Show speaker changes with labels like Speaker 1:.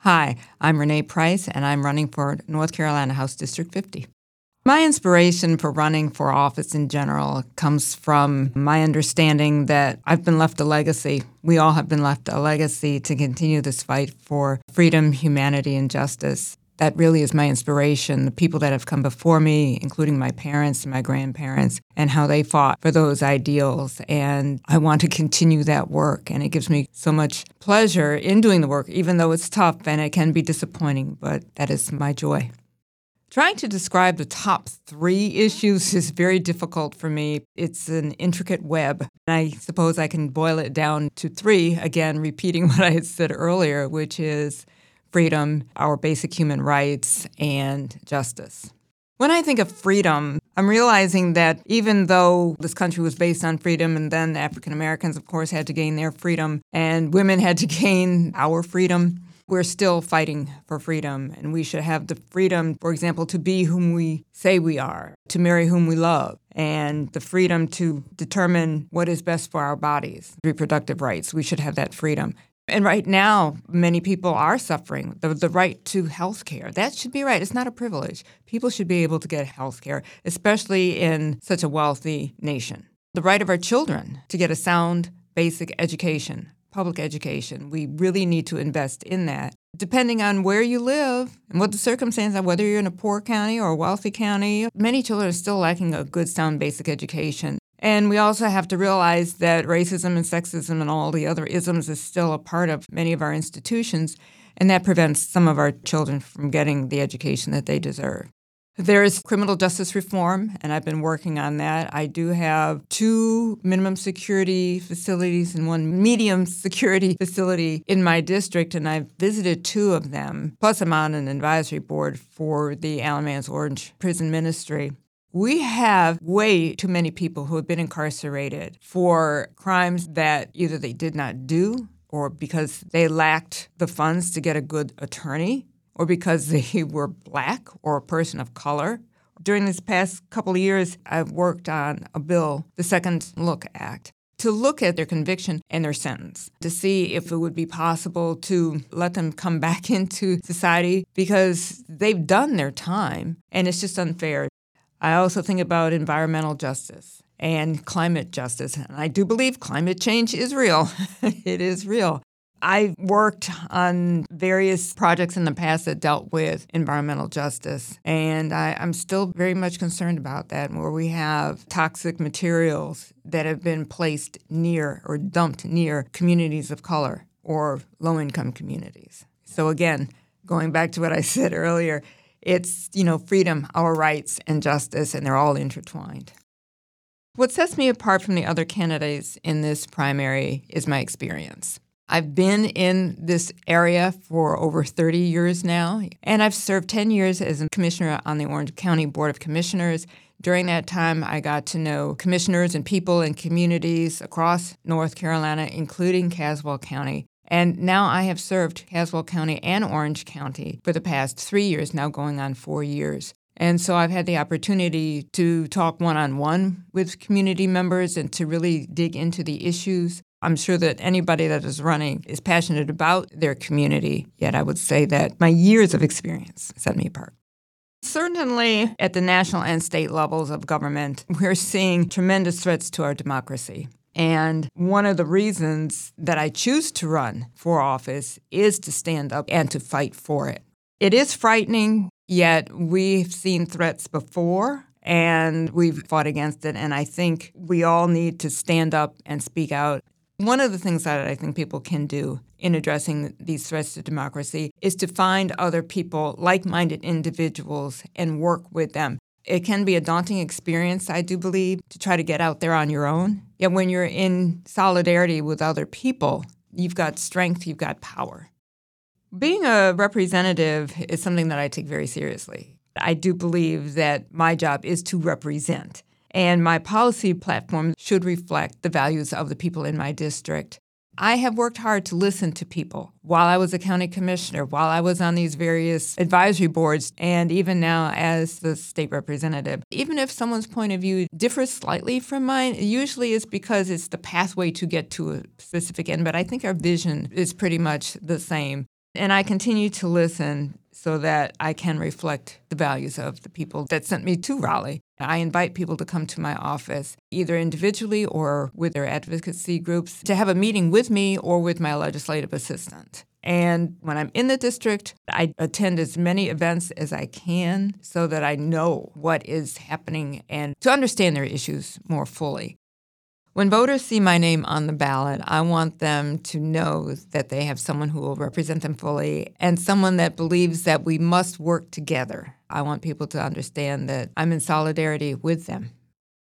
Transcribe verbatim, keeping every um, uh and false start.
Speaker 1: Hi, I'm Renee Price, and I'm running for North Carolina House District fifty. My inspiration for running for office in general comes from my understanding that I've been left a legacy. We all have been left a legacy to continue this fight for freedom, humanity, and justice. That really is my inspiration, the people that have come before me, including my parents and my grandparents, and how they fought for those ideals. And I want to continue that work, and it gives me so much pleasure in doing the work, even though it's tough and it can be disappointing, but that is my joy. Trying to describe the top three issues is very difficult for me. It's an intricate web. I suppose I can boil it down to three, again, repeating what I had said earlier, which is freedom, our basic human rights, and justice. When I think of freedom, I'm realizing that even though this country was based on freedom, and then African Americans, of course, had to gain their freedom, and women had to gain our freedom, we're still fighting for freedom, and we should have the freedom, for example, to be whom we say we are, to marry whom we love, and the freedom to determine what is best for our bodies, reproductive rights. We should have that freedom. And right now, many people are suffering. The, the right to health care, that should be right. It's not a privilege. People should be able to get health care, especially in such a wealthy nation. The right of our children to get a sound, basic education, public education. We really need to invest in that. Depending on where you live and what the circumstances are, whether you're in a poor county or a wealthy county, many children are still lacking a good, sound, basic education. And we also have to realize that racism and sexism and all the other isms is still a part of many of our institutions, and that prevents some of our children from getting the education that they deserve. There is criminal justice reform, and I've been working on that. I do have two minimum security facilities and one medium security facility in my district, and I've visited two of them. Plus, I'm on an advisory board for the Alamance Orange Prison Ministry. We have way too many people who have been incarcerated for crimes that either they did not do, or because they lacked the funds to get a good attorney, or because they were Black or a person of color. During this past couple of years, I've worked on a bill, the Second Look Act, to look at their conviction and their sentence, to see if it would be possible to let them come back into society because they've done their time, and it's just unfair. I also think about environmental justice and climate justice, and I do believe climate change is real. It is real. I worked on various projects in the past that dealt with environmental justice, and I, I'm still very much concerned about that, where we have toxic materials that have been placed near or dumped near communities of color or low-income communities. So again, going back to what I said earlier, it's, you know, freedom, our rights, and justice, and they're all intertwined. What sets me apart from the other candidates in this primary is my experience. I've been in this area for over thirty years now, and I've served ten years as a commissioner on the Orange County Board of Commissioners. During that time, I got to know commissioners and people and communities across North Carolina, including Caswell County. And now I have served Caswell County and Orange County for the past three years, now going on four years. And so I've had the opportunity to talk one-on-one with community members and to really dig into the issues. I'm sure that anybody that is running is passionate about their community, yet I would say that my years of experience set me apart. Certainly at the national and state levels of government, we're seeing tremendous threats to our democracy. And one of the reasons that I choose to run for office is to stand up and to fight for it. It is frightening, yet we've seen threats before, and we've fought against it, and I think we all need to stand up and speak out. One of the things that I think people can do in addressing these threats to democracy is to find other people, like-minded individuals, and work with them. It can be a daunting experience, I do believe, to try to get out there on your own. Yet when you're in solidarity with other people, you've got strength, you've got power. Being a representative is something that I take very seriously. I do believe that my job is to represent, and my policy platform should reflect the values of the people in my district. I have worked hard to listen to people while I was a county commissioner, while I was on these various advisory boards, and even now as the state representative. Even if someone's point of view differs slightly from mine, usually it's because it's the pathway to get to a specific end, but I think our vision is pretty much the same. And I continue to listen so that I can reflect the values of the people that sent me to Raleigh. I invite people to come to my office, either individually or with their advocacy groups, to have a meeting with me or with my legislative assistant. And when I'm in the district, I attend as many events as I can so that I know what is happening and to understand their issues more fully. When voters see my name on the ballot, I want them to know that they have someone who will represent them fully and someone that believes that we must work together. I want people to understand that I'm in solidarity with them.